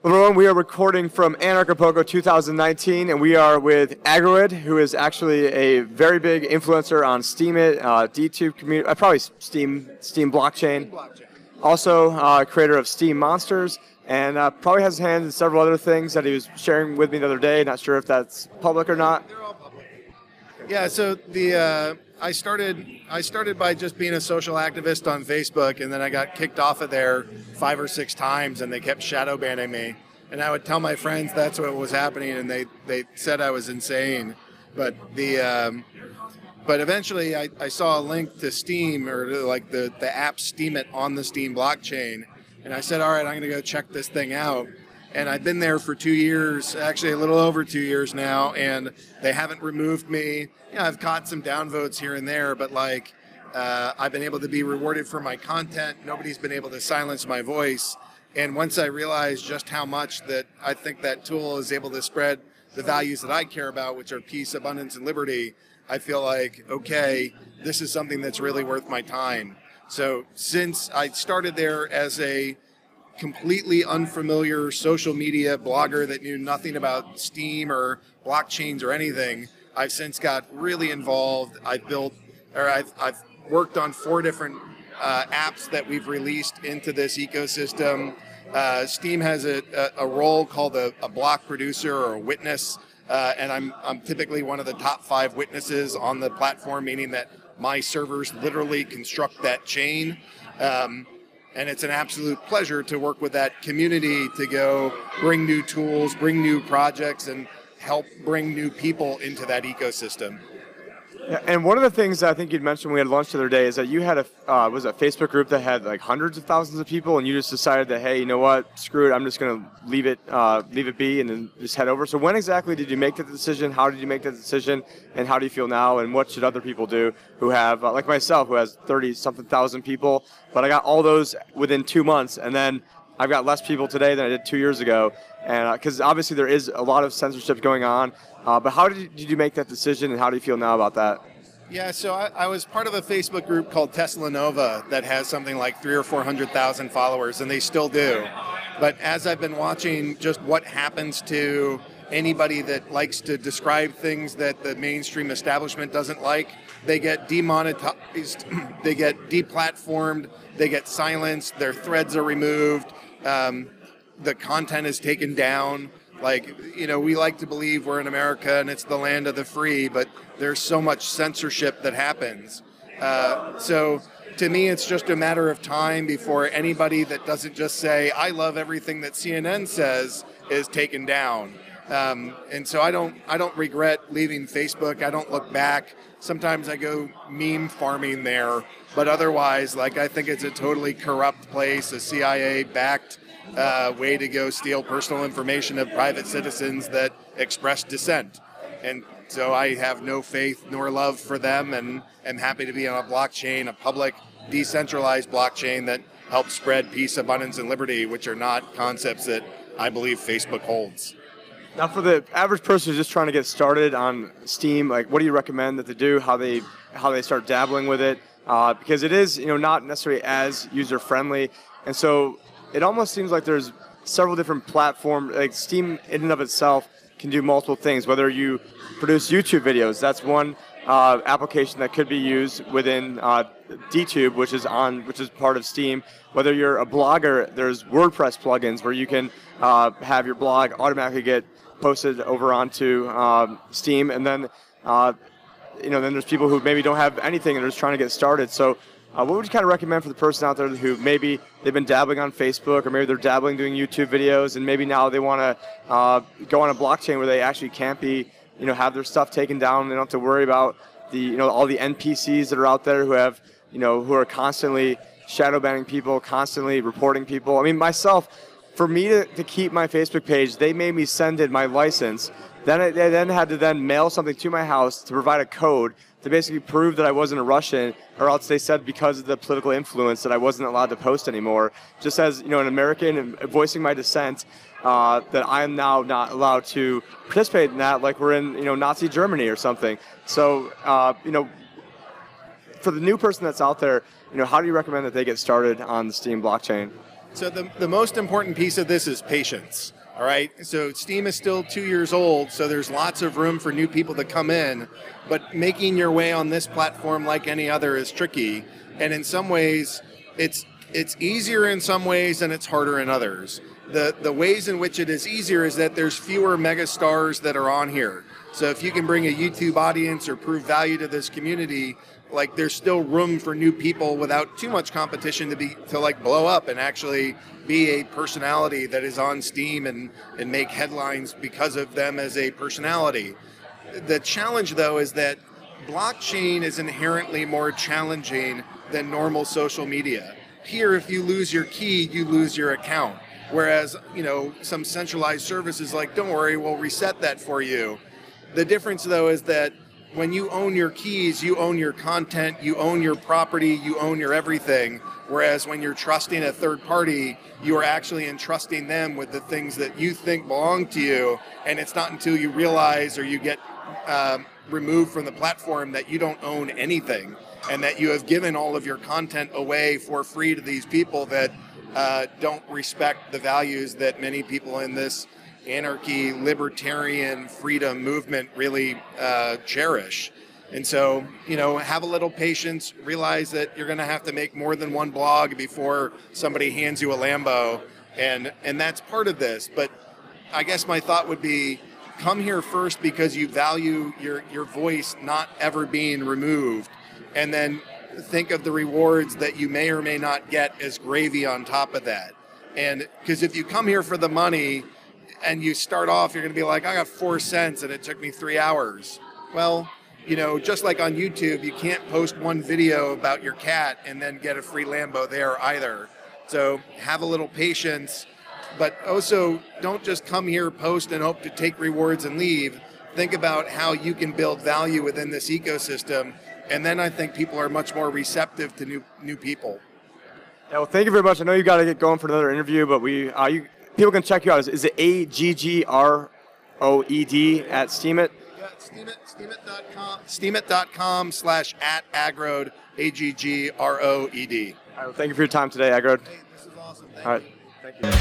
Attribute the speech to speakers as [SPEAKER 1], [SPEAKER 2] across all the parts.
[SPEAKER 1] Well, everyone, we are recording from Anarchapulco 2019, and we are with Agroid, who is actually a very big influencer on Steemit, DTube community, probably Steem blockchain. Also, creator of Steem Monsters, and probably has his hands in several other things that he was sharing with me the other day. Not sure if that's public or not.
[SPEAKER 2] They're all public. Yeah, so I started by just being a social activist on Facebook, and then I got kicked off of there 5 or 6 times, and they kept shadow banning me. And I would tell my friends that's what was happening, and they said I was insane. But eventually I saw a link to Steem, or to like the app Steemit on the Steem blockchain, and I said, all right, I'm going to go check this thing out. And I've been there for 2 years, actually a little over 2 years now, and they haven't removed me. I've caught some downvotes here and there, but I've been able to be rewarded for my content. Nobody's been able to silence my voice. And once I realized just how much that I think that tool is able to spread the values that I care about, which are peace, abundance, and liberty, I feel like, okay, this is something that's really worth my time. So since I started there as a completely unfamiliar social media blogger that knew nothing about Steem or blockchains or anything, I've since got really involved. I've worked on 4 different apps that we've released into this ecosystem. Steem has a role called a block producer or a witness, and I'm typically one of the top 5 witnesses on the platform, meaning that my servers literally construct that chain. And it's an absolute pleasure to work with that community to go bring new tools, bring new projects, and help bring new people into that ecosystem.
[SPEAKER 1] Yeah, and one of the things that I think you'd mentioned when we had lunch the other day is that you had a Facebook group that had like hundreds of thousands of people, and you just decided that, hey, you know what, screw it, I'm just going to leave it be, and then just head over. So when exactly did you make that decision? How did you make that decision? And how do you feel now? And what should other people do who have, like myself, who has 30-something thousand people, but I got all those within 2 months, and then I've got less people today than I did 2 years ago, and because obviously there is a lot of censorship going on. But how did you make that decision, and how do you feel now about that?
[SPEAKER 2] Yeah, so I was part of a Facebook group called Tesla Nova that has something like 300,000 or 400,000 followers, and they still do. But as I've been watching just what happens to anybody that likes to describe things that the mainstream establishment doesn't like, they get demonetized, they get deplatformed, they get silenced, their threads are removed, the content is taken down. We like to believe we're in America and it's the land of the free, but there's so much censorship that happens. So to me, it's just a matter of time before anybody that doesn't just say, I love everything that CNN says, is taken down. And so I don't regret leaving Facebook. I don't look back. Sometimes I go meme farming there, but otherwise, I think it's a totally corrupt place, a CIA-backed way to go steal personal information of private citizens that express dissent. And so I have no faith nor love for them, and am happy to be on a blockchain, a public, decentralized blockchain that helps spread peace, abundance, and liberty, which are not concepts that I believe Facebook holds.
[SPEAKER 1] Now, for the average person who's just trying to get started on Steem, what do you recommend that they do? How they start dabbling with it? Because it is, not necessarily as user friendly, and so it almost seems like there's several different platforms. Like Steem, in and of itself, can do multiple things. Whether you produce YouTube videos, that's one application that could be used within DTube, which is part of Steem. Whether you're a blogger, there's WordPress plugins where you can have your blog automatically get posted over onto Steem, and then then there's people who maybe don't have anything and are just trying to get started. So what would you kind of recommend for the person out there who maybe they've been dabbling on Facebook, or maybe they're dabbling doing YouTube videos, and maybe now they want to go on a blockchain where they actually can't be, have their stuff taken down. They don't have to worry about the, all the NPCs that are out there who have, who are constantly shadow banning people, constantly reporting people. I mean, myself, for me to keep my Facebook page, they made me send in my license. They then had to mail something to my house to provide a code to basically prove that I wasn't a Russian, or else they said because of the political influence that I wasn't allowed to post anymore. Just as, an American and voicing my dissent, that I am now not allowed to participate in that, like we're in, Nazi Germany or something. So, for the new person that's out there, how do you recommend that they get started on the Steem blockchain?
[SPEAKER 2] So the most important piece of this is patience. All right. So Steem is still 2 years old, so there's lots of room for new people to come in. But making your way on this platform like any other is tricky. And in some ways, it's easier in some ways and it's harder in others. The ways in which it is easier is that there's fewer mega stars that are on here. So if you can bring a YouTube audience or prove value to this community, like there's still room for new people without too much competition to like blow up and actually be a personality that is on Steem and make headlines because of them as a personality. The challenge though is that blockchain is inherently more challenging than normal social media. Here, if you lose your key, you lose your account. Whereas, some centralized services like, don't worry, we'll reset that for you. The difference though is that when you own your keys, you own your content, you own your property, you own your everything. Whereas when you're trusting a third party, you are actually entrusting them with the things that you think belong to you. And it's not until you realize or you get removed from the platform that you don't own anything and that you have given all of your content away for free to these people that don't respect the values that many people in this anarchy, libertarian, freedom movement really cherish. And so, have a little patience, realize that you're going to have to make more than one blog before somebody hands you a Lambo. And that's part of this. But I guess my thought would be, come here first because you value your voice not ever being removed. And then think of the rewards that you may or may not get as gravy on top of that. And because if you come here for the money, and you start off, you're going to be like, I got 4 cents and it took me 3 hours. Well, just like on YouTube, you can't post one video about your cat and then get a free Lambo there either. So have a little patience, but also don't just come here, post, and hope to take rewards and leave. Think about how you can build value within this ecosystem. And then I think people are much more receptive to new people.
[SPEAKER 1] Yeah, well, thank you very much. I know you got to get going for another interview, but people can check you out. Is it AGGROED at Steemit?
[SPEAKER 2] Yeah, Steemit.com. Steemit.com/@Agrode, AGGROED.
[SPEAKER 1] All right, well, thank you for your time today, Agrode.
[SPEAKER 2] Hey, this is awesome.
[SPEAKER 1] All right, thank you.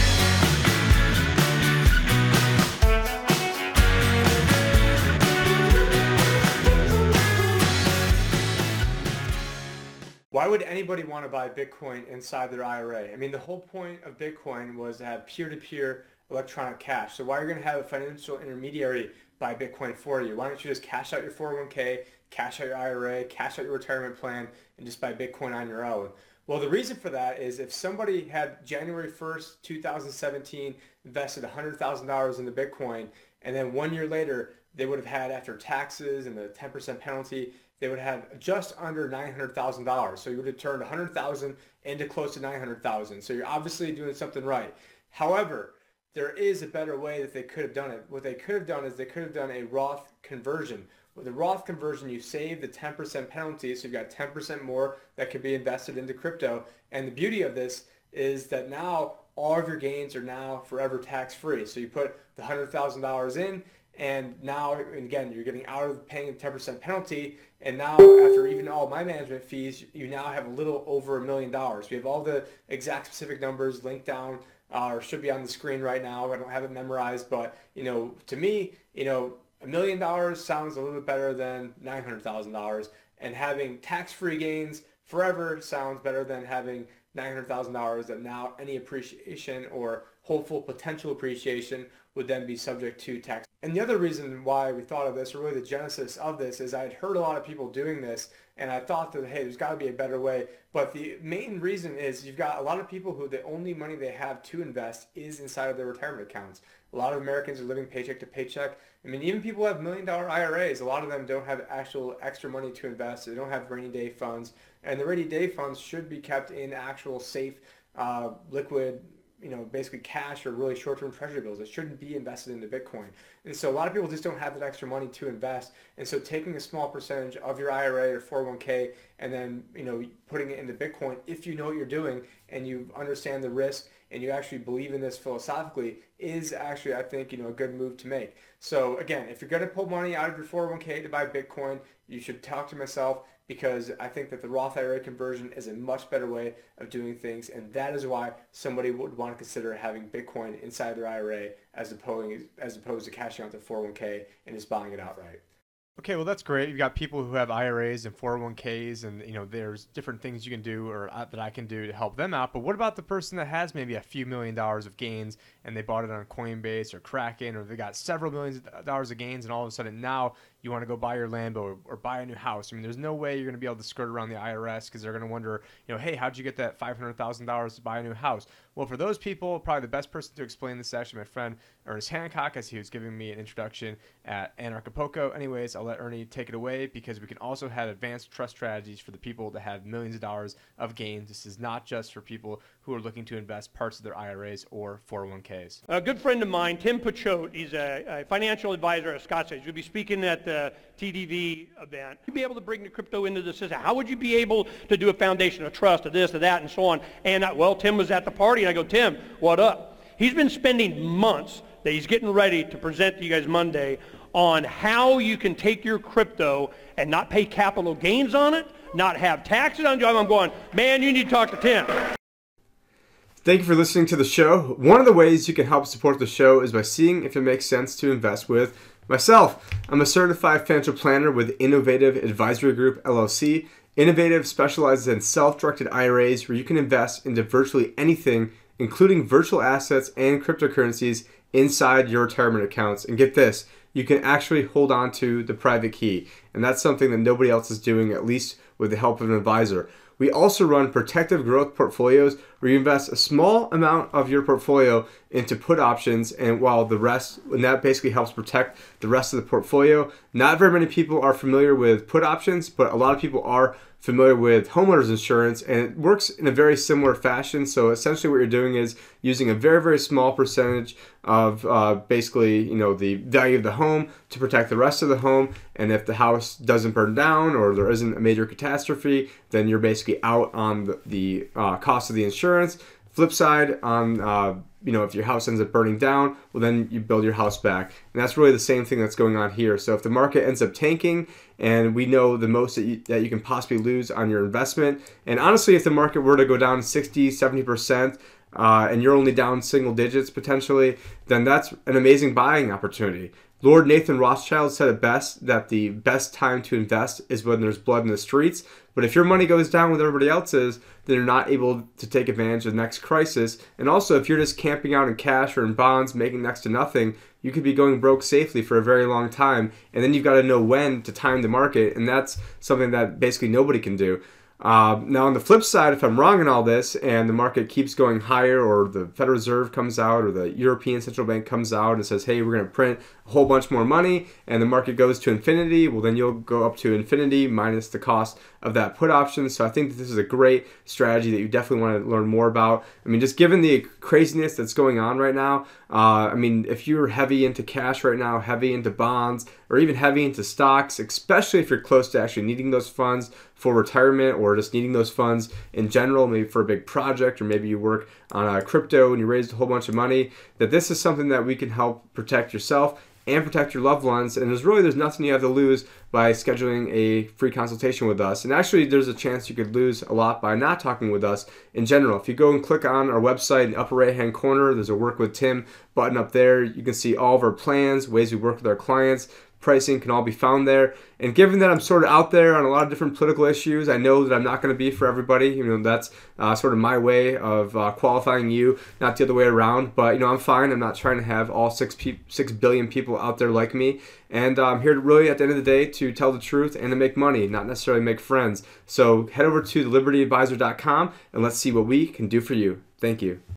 [SPEAKER 1] Why would anybody want to buy Bitcoin inside their IRA? I mean, the whole point of Bitcoin was to have peer-to-peer electronic cash. So why are you going to have a financial intermediary buy Bitcoin for you? Why don't you just cash out your 401k, cash out your IRA, cash out your retirement plan, and just buy Bitcoin on your own? Well, the reason for that is if somebody had January 1st, 2017, invested $100,000 into Bitcoin, and then 1 year later, they would have had, after taxes and the 10% penalty, they would have just under $900,000. So you would have turned $100,000 into close to $900,000. So you're obviously doing something right. However, there is a better way that they could have done it. What they could have done is they could have done a Roth conversion. With a Roth conversion, you save the 10% penalty, so you've got 10% more that could be invested into crypto. And the beauty of this is that now all of your gains are now forever tax-free. So you put the $100,000 in, and now, again, you're getting out of paying the 10% penalty, and now after even all my management fees, you now have a little over $1 million. We have all the exact specific numbers linked down, or should be on the screen right now. I don't have it memorized, but to me, $1 million sounds a little bit better than $900,000, and having tax-free gains forever sounds better than having $900,000 that now any appreciation or hopeful potential appreciation would then be subject to tax. And the other reason why we thought of this, or really the genesis of this, is I had heard a lot of people doing this, and I thought that, hey, there's got to be a better way. But the main reason is you've got a lot of people who the only money they have to invest is inside of their retirement accounts. A lot of Americans are living paycheck to paycheck. I mean, even people who have $1 million IRAs, a lot of them don't have actual extra money to invest. They don't have rainy day funds. And the rainy day funds should be kept in actual safe, liquid, basically cash or really short-term treasury bills. It shouldn't be invested into Bitcoin. And so a lot of people just don't have that extra money to invest. And so taking a small percentage of your IRA or 401k and then, putting it into Bitcoin, if you know what you're doing and you understand the risk and you actually believe in this philosophically, is actually, I think, a good move to make. So again, if you're going to pull money out of your 401k to buy Bitcoin, you should talk to myself, because I think that the Roth IRA conversion is a much better way of doing things, and that is why somebody would want to consider having Bitcoin inside their IRA as opposed to cashing out their 401k and just buying it outright.
[SPEAKER 3] Okay, well, that's great. You've got people who have IRAs and 401ks, and there's different things you can do or that I can do to help them out. But what about the person that has maybe a few $1 million of gains and they bought it on Coinbase or Kraken, or they got several millions of dollars of gains, and all of a sudden now you want to go buy your Lambo or buy a new house? I mean, there's no way you're going to be able to skirt around the IRS, because they're going to wonder, hey, how'd you get that $500,000 to buy a new house? Well, for those people, probably the best person to explain this is actually my friend Ernest Hancock, as he was giving me an introduction at Anarchapulco. Anyways, I'll let Ernie take it away, because we can also have advanced trust strategies for the people that have millions of dollars of gains. This is not just for people who are looking to invest parts of their IRAs or 401ks.
[SPEAKER 4] A good friend of mine, Tim Pachote, he's a financial advisor at Scottsdale. He'll be speaking at the TDV event. You'd be able to bring the crypto into the system. How would you be able to do a foundation of trust, of this, of that, and so on? And well, Tim was at the party, and I go, Tim, what up? He's been spending months that he's getting ready to present to you guys Monday on how you can take your crypto and not pay capital gains on it, not have taxes on it. I'm going, man, you need to talk to Tim.
[SPEAKER 1] Thank you for listening to the show. One of the ways you can help support the show is by seeing if it makes sense to invest with myself. I'm a certified financial planner with Innovative Advisory Group, LLC. Innovative specializes in self-directed IRAs where you can invest into virtually anything, including virtual assets and cryptocurrencies inside your retirement accounts. And get this, you can actually hold on to the private key. And that's something that nobody else is doing, at least with the help of an advisor. We also run protective growth portfolios where you invest a small amount of your portfolio into put options, and while the rest, and that basically helps protect the rest of the portfolio. Not very many people are familiar with put options, but a lot of people are familiar with homeowners insurance, and it works in a very similar fashion. So essentially what you're doing is using a very, very small percentage of basically, the value of the home to protect the rest of the home. And if the house doesn't burn down or there isn't a major catastrophe, then you're basically out on the cost of the insurance. Flip side, on if your house ends up burning down, well, then you build your house back. And that's really the same thing that's going on here. So if the market ends up tanking, and we know the most that you can possibly lose on your investment, and honestly, if the market were to go down 60, 70%, and you're only down single digits potentially, then that's an amazing buying opportunity. Lord Nathan Rothschild said it best, that the best time to invest is when there's blood in the streets. But if your money goes down with everybody else's, then you're not able to take advantage of the next crisis. And also, if you're just camping out in cash or in bonds, making next to nothing, you could be going broke safely for a very long time. And then you've got to know when to time the market. And that's something that basically nobody can do. Now, on the flip side, if I'm wrong in all this and the market keeps going higher, or the Federal Reserve comes out or the European Central Bank comes out and says, hey, we're going to print a whole bunch more money, and the market goes to infinity, well, then you'll go up to infinity minus the cost of that put option. So I think that this is a great strategy that you definitely want to learn more about. I mean, just given the craziness that's going on right now, if you're heavy into cash right now, heavy into bonds, or even heavy into stocks, especially if you're close to actually needing those funds for retirement, or just needing those funds in general, maybe for a big project, or maybe you work on a crypto and you raised a whole bunch of money, that this is something that we can help protect yourself and protect your loved ones. And there's nothing you have to lose by scheduling a free consultation with us. And actually, there's a chance you could lose a lot by not talking with us in general. If you go and click on our website in the upper right hand corner, there's a Work with Tim button up there. You can see all of our plans, ways we work with our clients. Pricing can all be found there. And given that I'm sort of out there on a lot of different political issues, I know that I'm not going to be for everybody. That's sort of my way of qualifying you, not the other way around. But I'm fine. I'm not trying to have all 6 billion people out there like me. And I'm here to really, at the end of the day, to tell the truth and to make money, not necessarily make friends. So head over to thelibertyadvisor.com and let's see what we can do for you. Thank you.